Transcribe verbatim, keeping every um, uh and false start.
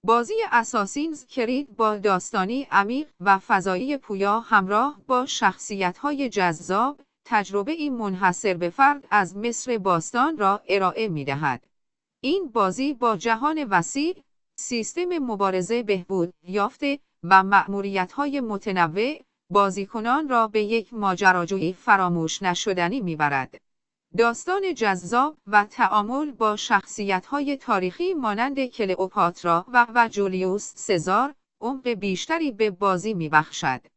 بازی اساسینز کرید با داستانی عمیق و فضایی پویا همراه با شخصیت‌های جذاب، تجربه‌ای منحصر به فرد از مصر باستان را ارائه می‌دهد. این بازی با جهان وسیع، سیستم مبارزه بهبود یافته و مأموریت‌های متنوع، بازیکنان را به یک ماجراجویی فراموش نشدنی می‌برد. داستان جذاب و تعامل با شخصیت‌های تاریخی مانند کلئوپاترا و و جولیوس سزار، عمق بیشتری به بازی می‌بخشد.